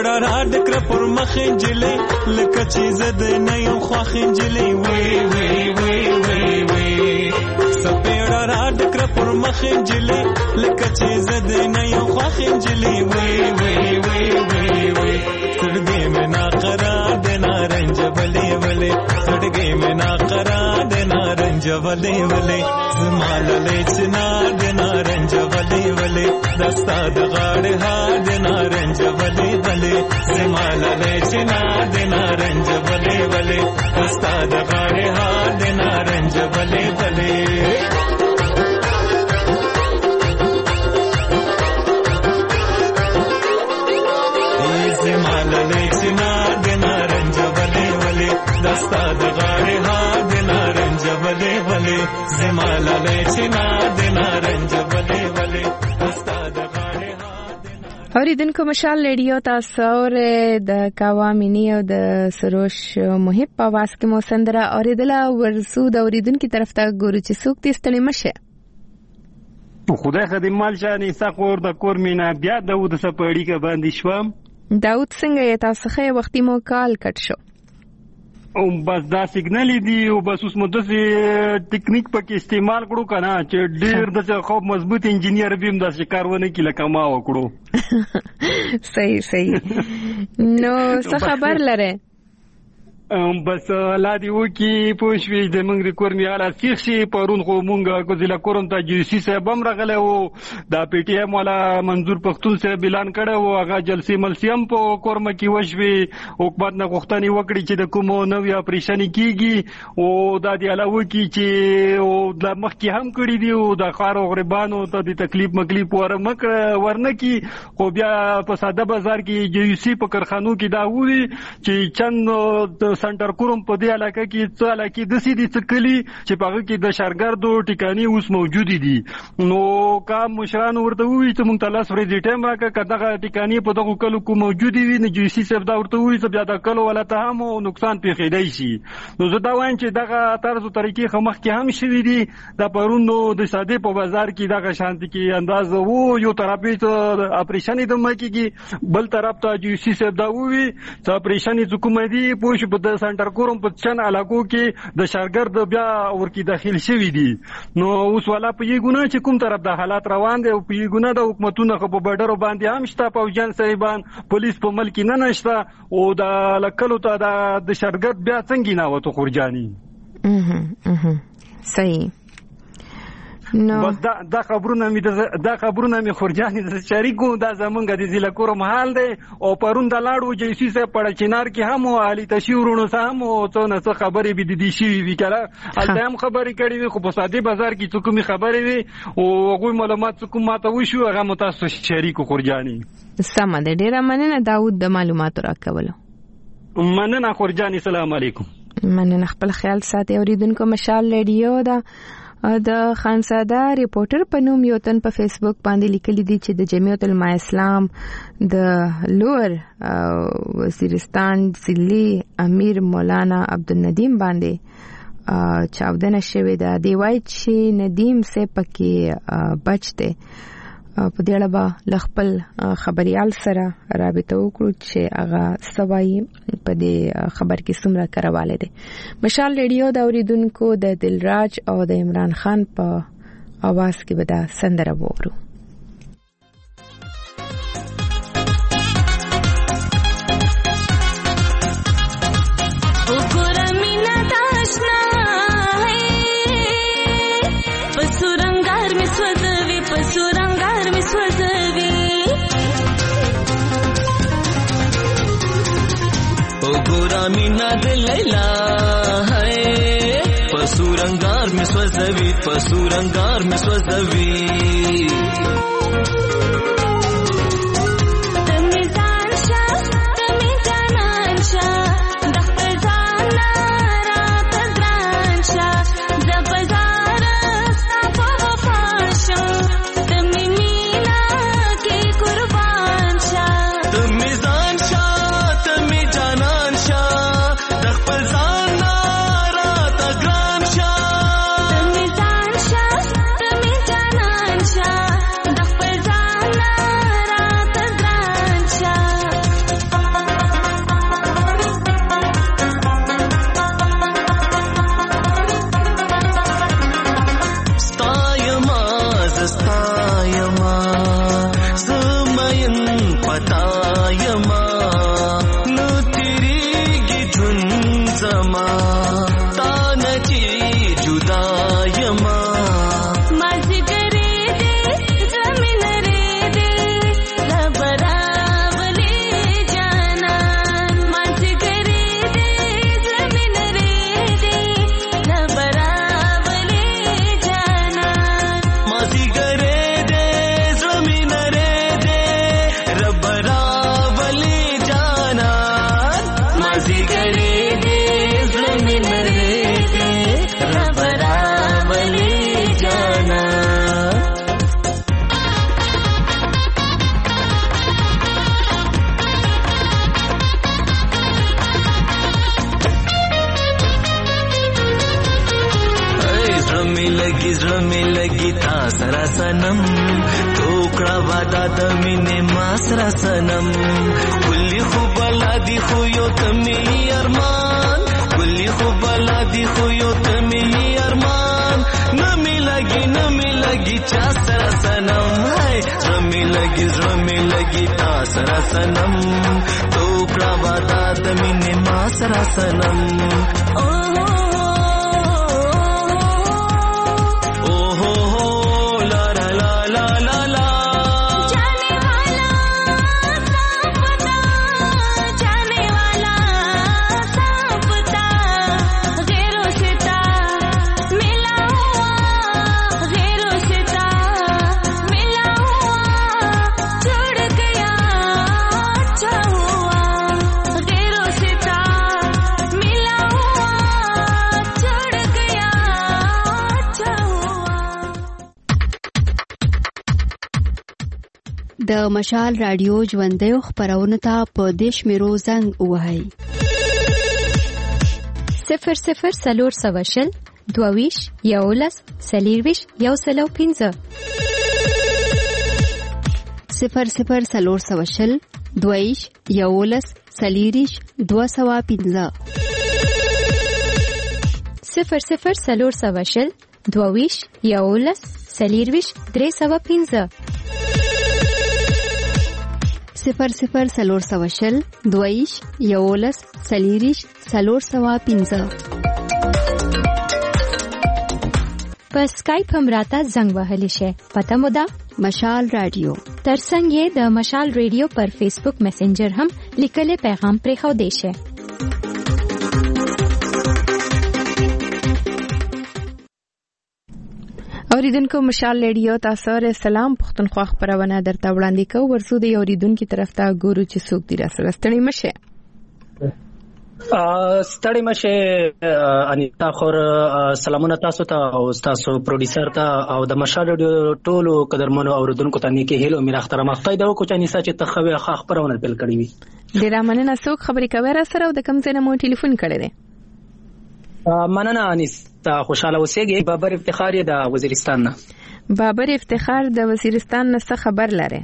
سپېړه را ډکره پر مخ نجلۍ لکه چې زه د نه یم خوښ نجلۍ وی وی وی وی وی سپېړه را ډکره پر مخ نجلۍ لکه چې زه د نه یم خوښ نجلۍ وی وی وی وی وی سړګې مې ناقرار د نارنج ولې ولې سړګې مې ناقرار د نارنج ولې ولې زما للې چنا د نارنج ولې ولې دستا د غاړې هار د نارنج ولې ولې زما للې چنا د نارنج ولې ولې دستا د غاړې هار د نارنج ولې ولې دستا د غاړې هار د نارنج ولې ولې زما للې چنا د نارنج ولې ولې دستا د غاړې هار. اوریدونکو مشال ریډیو تاسو د کاوامینی او د سروش محب په واس کې مو سندره اوریدله ورسو د اوریدونکو طرف ته ګورو چې څوک دې ستړي مشه. خدای خدای مال شانې سخور د کور مینا بیا داود سپړی کا باندې شوم. داود څنګه یې تاسو ښه وختي مو کال کټ شو او بس دا سیګنال دی او بس اوس مو د ټیکنیک پکې استعمال کړو کنه چې ډیر د خو مضبوط انجینیر بیم د کارونه کې لکه ما وکړو. صحیح صحیح. نو څه خبر لره؟ بس لا دی وکی پوښوي د موږ د کورنیاله سیخي پرون خو مونږ کوزیلا کورن ته جی سی صاحب هم راغله او دا پی ټی ایم والا منظور پختون صاحب اعلان کړه او هغه جلسې ملسیم په کورم کې وشوي حکومت نه غوښتنې وکړي چې د کومو نوې اپریشن کیږي او دا دی علاوه کی چې او د مخ کې هم کړی دی او د خارو غریبانو ته د تکلیف مکلیف ورمک ورنه کی خو بیا په ساده بازار کې جی سی په کارخانو کې دا وی چې چند سنټر کوم په دې علاقه کې څه علاقه د سې دي څکلي چې په هغه کې د شارګردو ټیکانی اوس موجود دي نو کوم مشران ورته وی چې مونږ تاسو ورې ټیم راکړه کداغه ټیکانی په دغه کلو کو موجود وي نه جی سی صاحب دا ورته وی چې بیا د کلو ولا ته هم نقصان پیښیدای شي نو زه دا وایم چې دغه طرز طریقې خمخ کې هم شوي دي د پرونو د ساده په بازار کې دغه شانتي کې انداز وو یو طرفي ته اپریشن د مکیږي بل طرف ته جی سی صاحب دا وی چې اپریشن حکومتي پوښ په د سنټر کوم په چن علاقو کې د شارګرد بیا ورکی داخل شوی دي نو اوس والا په یی ګونه چې کوم طرف د حالات روان دي او په یی ګونه د حکومتونو په بډرو باندې هم شته پوجان صاحبان پولیس په ملک نه نشته او د لکلو ته د شارګرد بیا څنګه نه وته خورجاني اها اها صحیح نو بس دا دا خبرونه می دا خبرونه می خورجاني د شریکو دا زمونږ د ضلع کور محل دی او پرون د لاړو جیسی سه پړ چینار کې هم علي تشورونو سه هم او څو نه خبرې به د دې شي وی کړه الته هم خبرې کړې وي خو په ساده بازار کې څوک می خبرې وي او هغه معلومات څوک ماته وشو هغه متاسو شریکو خورجاني سم ده ډیره مننه داود د معلوماتو راکولو مننه خورجاني السلام علیکم مننه خپل خیال ساتي اوریدونکو مشال ریډیو دا د خانزاده ریپورټر په نوم یو تن په فیسبوک باندې لیکلي دي چې د جمعیت العلماء اسلام د لوور وزیرستان ضلعي امیر مولانا عبدالندیم باندې چاودنه شوې ده دی وایي چې ندیم سه پکې بچته په دې اړه به خپل خبريال سره رابطه وکړو چې هغه سوای په دې خبر کې څومره کارواله دي مشال ریډیو دا اوریدونکو د دلراج او د عمران خان په आवाज کې به دا سندره وورو मीना दिलैला है पसुरंगार में स्वजवी पसुरंगार में स्वजवी The لګي زړه مې لګي تا سره سنم ټوکړه وادا د مینې ما سره سنم ګلي خو بلا دی خو یو تمي ارمان ګلي خو بلا دی خو یو تمي ارمان نمي لګي نمي لګي چا سره سنم هاي زړه مې لګي زړه مې لګي تا سره سنم ټوکړه وادا د مینې ما سره سنم د مشال رادیو ژوندۍ خبرونه ته په دیش میرو زنګ وهاي صفر صفر سلور سوشل دوویش یولس سلیرویش یو سلو پینزه صفر صفر سلور سوشل دوویش یولس سلیریش دو سوا پینزه صفر صفر سلور سوشل دوویش یولس سلیرویش درې سوا پینزه صفر صفر سلور سوشل دویش یولس سلیریش سلور سوا پینزه په اسکایپ هم راته زنګ وهلی شي پته مو ده مشال رادیو ترڅنګ یې د مشال رادیو پر فیسبوک میسنجر هم لیکلي پیغام پرې خو دی شي اوریدونکو مشال ریډیو تاسو سره سلام پښتونخوا خبرونه درته وړاندې کوو ورسو د اوریدونکو طرف ته ګورو چې څوک دی راسره ستړي مشه ستړي مشه انیتا خور سلامونه تاسو ته او تاسو پروډوسر ته او د مشال ریډیو ټولو قدرمنو اوریدونکو ته نیکه هیلو میرا احترام خدای دا کو چې انیسا چې تخوي خبرونه پیل کړی وي ډیر مننه څوک خبرې کوي را سره او د کوم ځای نه مو ټلیفون کړی دی مننه انیس تا خوشاله اوسېږي بابر افتخار د وزیرستان نه بابر افتخار د وزیرستان نه څه خبر لري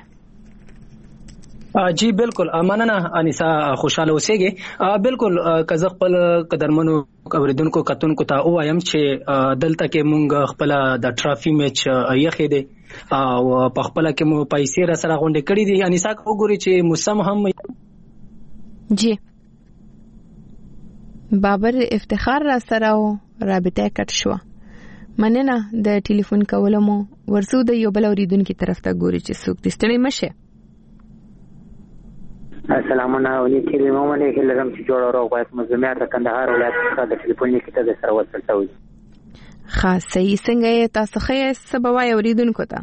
جی بالکل مننه انیسا خوشاله اوسېږي بالکل کزه خپل قدرمنو اوریدونکو کتونکو ته وایم چې دلته کې مونږ خپل د ټرافي میچ یخې دي او په خپل کې مو پیسې را سره غونډه کړې دي انیسا وګوري چې موسم هم جی بابر افتخار را سره او رابطه کټ شو مننه د ټلیفون کولو مو ورسو د یو بل اوریدونکو طرف ته ګوري چې څوک دې ستړي مشه السلام علیکم کلمه علیکم لرم چې جوړ اورو غواړم مزمعات کندهار ولایت څخه د ټلیفون کې ته سره وصل شوی خاص صحیح څنګه تاسو خې سبوای اوریدونکو ته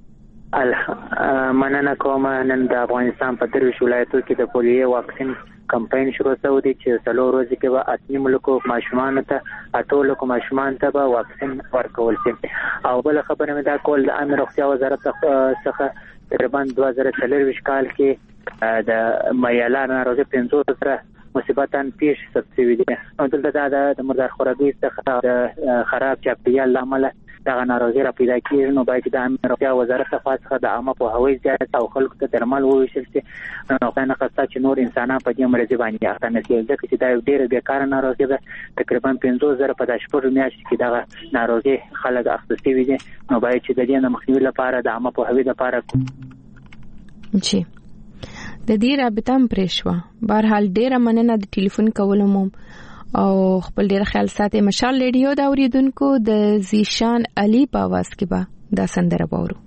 مننه کوم نن د افغانستان په درویش ولایتو کې د پولیو واکسین کمپاین شروع شو دي چې څلور ورځې کې به اتنی ملکو ماشومان ته اټولو کو ماشومان ته به واکسین ورکول شي او بل خبره مې دا کول د امر روغتیا وزارت څخه تقریبا دوه زره څلور کال کې د مایالا ناروغي پنځه سره مصیبتان پیش شوي دي نو دلته د مردار خورګي څخه د خراب چاپیریال لامل دا ناروغي را پیدا کیږي نو باید د امن روغتیا وزارت څخه د عامه په هوایي زیات او خلکو ته درمل وویشل شي نو کنه خاصه چې نور انسانان په دې مرض باندې اخته نه کیږي ځکه چې دا یو ډېر بیکاره ناروغي ده تقریبا پنځه زره په داشپور میاشت کې دا ناروغي خلک اخته شوي دي نو باید چې د دې نه مخنیوي لپاره د عامه په هوایي لپاره جی د دې رابطه هم پرېښوه بهرحال ډېره مننه د ټلیفون کولو مو او خپل ډېر خیال ساتي مشال ریډیو دا اوریدونکو د زیشان علي په आवाज کې به دا سندره باورو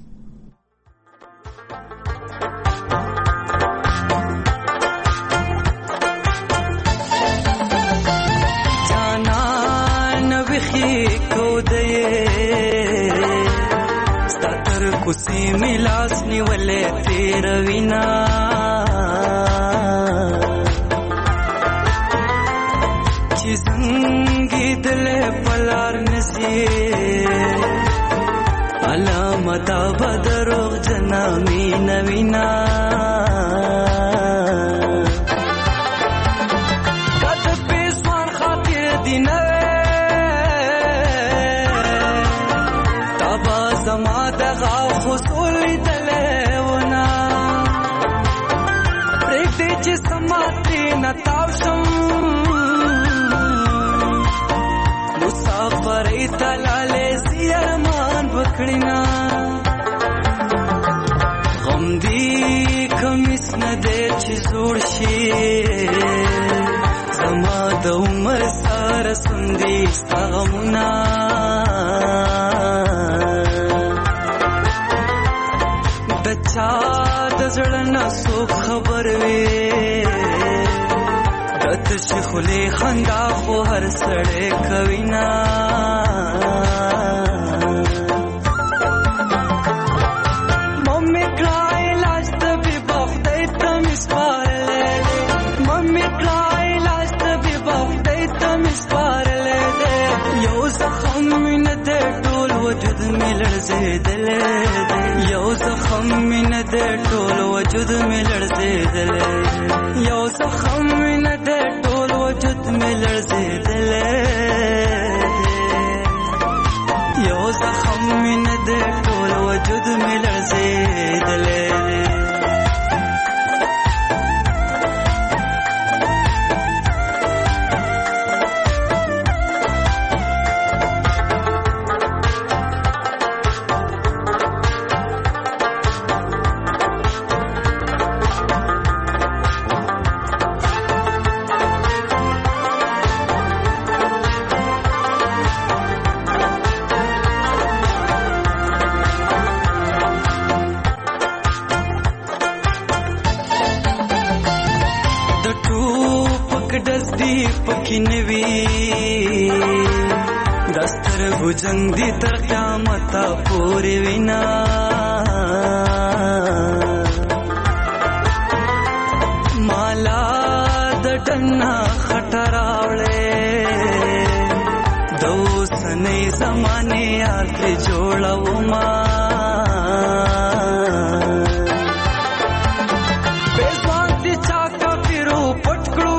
جانا نوخي کو دې ستر کوسي ملاس نیولې تیر وینا زنګي دل پلار نسی علامت بدروغ جنا مینا مینا کټ پیسوان خاطر دینه تری نتاوشم مسافر ایتلاله زیرمان بکڑینا غم دی کمیس نده چی زور شی زما د عمر سره سندي ستغمنا بچا د زړه سو خبر وي دت شخلي خندا خو هر سړی کوینا ممي کړای لاس ته به بخدای ته مسپارلې ممي کړای لاس ته به بخدای ته مسپارلې یو زخم مینه دې ټول وجود مې لړزېدلې یو زخم مینه دې ټول وجود مې لړزېدلې یو زخم مینه دې ټول وجود مې لړزېدلې یو زخم مینه دې ټول وجود مې لړزېدلې جنگ دی تر قیامت پوری وینا مالا د ډنا خټراوړې دو سنې زمانه یار جوړو ما بېځوانتي چا کا پیرو پټکړو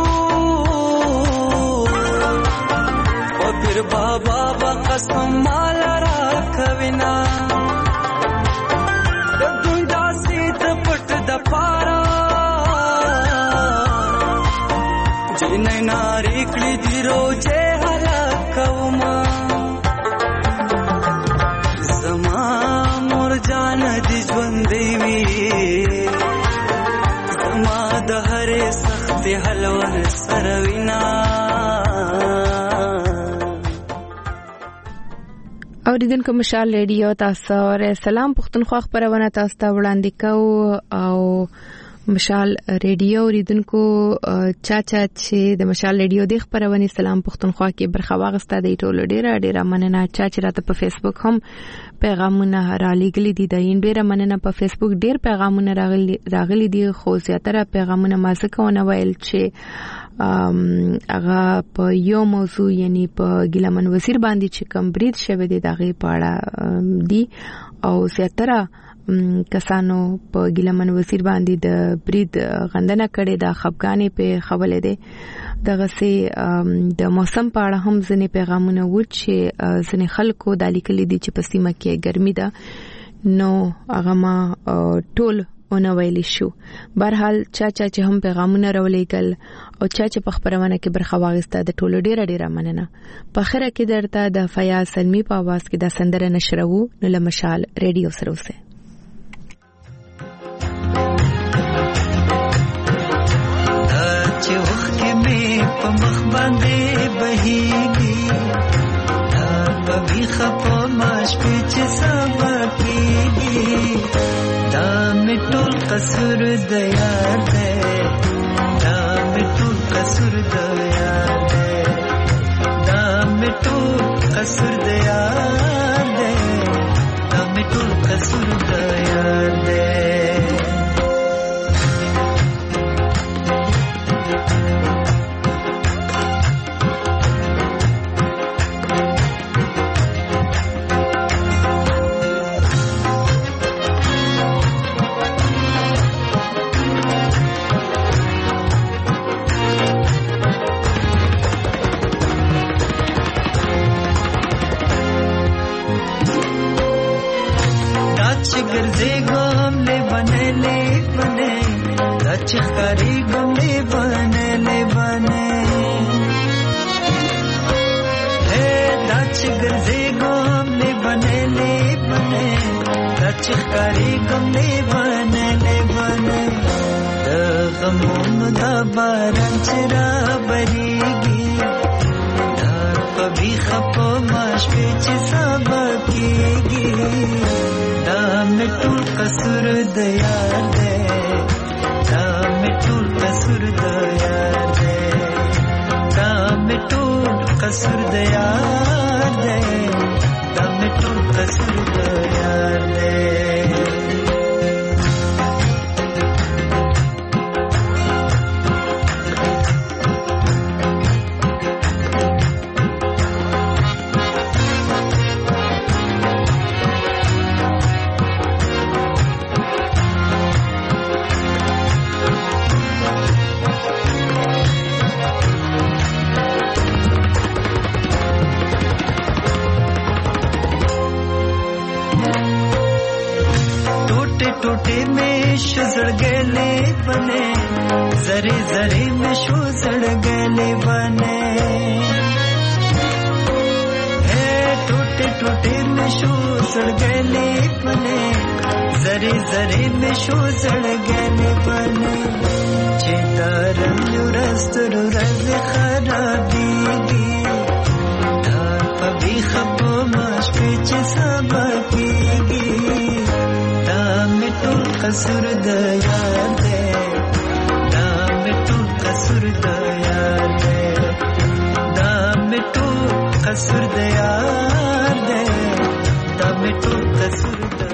او پیر بابا قسم مال را کوینا د دنیا سید پټ د پارا جنې ناری کړي دی روزه هلا کوما زما مور جان دي ژوند دی زما د هرې سخت حلوه سروینا اوریدونکو مشال ریډیو تاسو اور سلام پښتونخوا خبرونه تاسو ته وړاندې کوو او مشال ریډیو اوریدونکو چاچا چې د مشال ریډیو د خبرونه سلام پښتونخوا کې برخه واغسته د ټولو ډیره ډیره مننه چاچا راته په فیسبوک هم پیغامونه را لګلي دي د این ډیره مننه په فیسبوک ډیر پیغامونه راغلي راغلي دي خو زیاتره پیغامونه ما څه کوونه ویل چې هغه په یو موضوع یعنی په ګیلمن وزیر باندې چې کم برید شوه دي دغه پاړه دي او زیاتره کسانو په ګیلمن وزیر باندې د برید غندنه کړي د خفګانې په خبره ده دغه سي د موسم په اړه هم ځنې پیغامونه و چې ځنې خلکو د لیکلي دي چې په سیمه کې ګرمي ده نو هغه ما ټول اونه ویلی شو برحال چا چا چې هم پیغامونه راولېګل او چا چې په خبرونه کې برخه واغسته د ټولو ډیره ډیره مننه په خره کې درته د فیاض سلمی په आवाज کې د سندره نشرو نو لمشال ریډیو سره اوسه چې وخت می په مخ باندې بهيږي دا به خپه ماش په چې سبا کېږي دا می ټول قصور د یار دی دا می ټول قصور د یار دی دا می ټول قصور د یار دی دا می ټول قصور د یار دی چخکاری گملی بنے لے بنے ہے دا چگرزی گملی بنے لے بنے دا چخکاری گملی بنے لے بنے دا غمون دا باران چرا بریگی دا پبی خپو ماش پیچ سابا کیگی دا مٹو قصور دیار دے دا مٹو قصور دیار دے دا مٹو قصور دیار دے دا مٹو قصور دیار دے टूटे में शुजड़ गले बने जरे जरे में शुजड़ गले बने है टूटे टूटे में शुजड़ गले बने जरे जरे में शुजड़ गले बने चितारम रस्तुर रज खराबीगी धार पबी खबो माश पेच सबकीगी कसूर दयार दे दाम तू कसूर दयार दे दाम तू कसूर दयार दे दाम तू कसूर